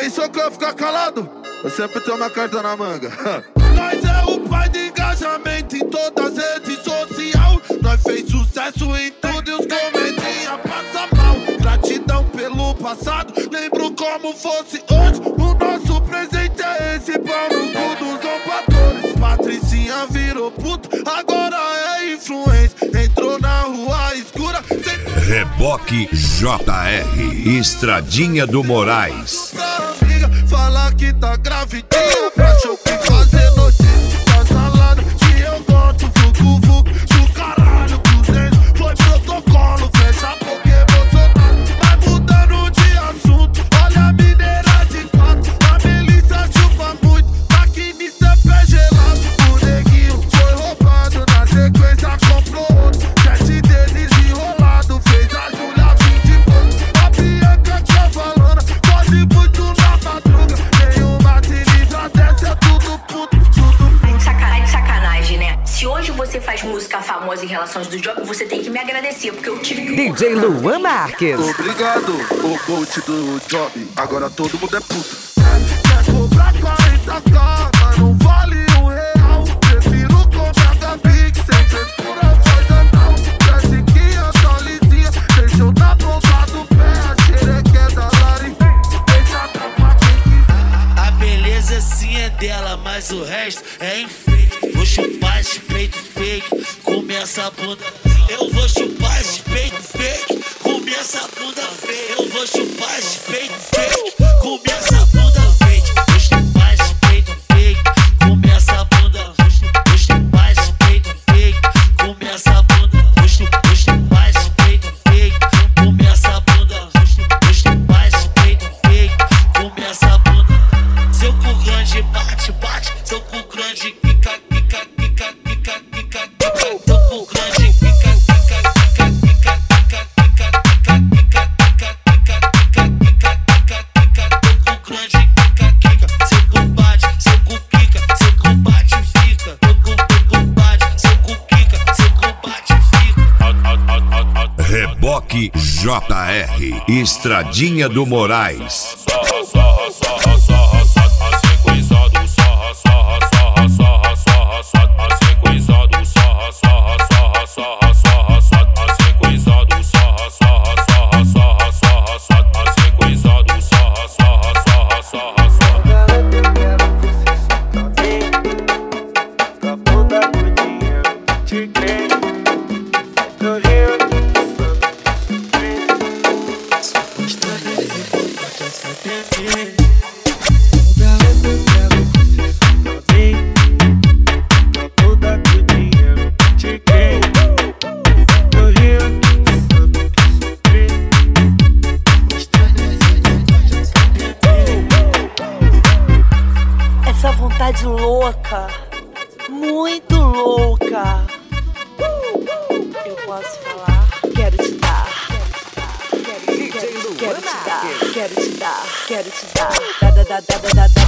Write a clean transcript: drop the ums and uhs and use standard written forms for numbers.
Pensou que eu ia ficar calado? Eu sempre tenho uma carta na manga. Nós é o pai de engajamento em todas as redes sociais. Nós fez sucesso em tudo e os comedinha passa mal. Gratidão pelo passado, lembro como fosse hoje. O nosso presente é esse, pau no cu dos zombadores. Patricinha virou puto, agora é influência. Entrou na rua escura. Reboque JR, Estradinha do Moraes. Fala que tá gravidinha, pra show que fazer notícia da salada. Se eu gosto, vucu, do caralho, 200 foi protocolo, fecha porque Bolsonaro vai mudando de assunto. Olha a mineira de quatro, a Melissa chupa muito, maquinista é pé gelado. O neguinho foi roubado, na sequência comprou outro. 7 deles enrolado, fez a Júlia 20 pontos. A Bianca tinha falando, pode muito na madruga. Sacanagem, né? Se hoje você faz música famosa em relações do job, você tem que me agradecer, porque eu tive que... DJ Luan Marques. Obrigado, o coach do job. Agora todo mundo é puta. Quer cobrar 40k, mas não vale R$1. Prefiro comprar Gabi, que sem frescura faz anal. Parece que eu tô lisinha, deixou na ponta do pé. A xereca é da Lari, deixa a tampa quem quiser. A beleza sim é dela, mas o resto é enfeite. Vou chupar esse peito fake, comer essa bunda. Eu vou chupar esse peito fake, comer essa bunda feia. Eu vou chupar esse peito fake, comer essa bunda fake. Vou chupar esse peito fake, comer essa bunda. Vou chupar esse peito fake, comer essa bunda. Vou chupar esse peito fake, comer essa bunda. Vou chupar esse peito fake, comer essa bunda. Seu cu grande bate, bate, seu cu grande quica, quica, quica, quica, quica, quica. Seu cu grande quica, quica, quica, quica, quica, quica, quica, quica, quica, quica, quica, quica, quica. Seu cu grande quica, quica. Seu cu bate, seu cu quica, seu cu bate e fica. Seu cu bate, seu cu quica, seu cu bate e fica. Reboque JR, Estradinha do Moraes. Essa vontade louca, muito louca. Eu posso falar? Quero te dar. Quero te dar. Quero te dar. Quero te dar.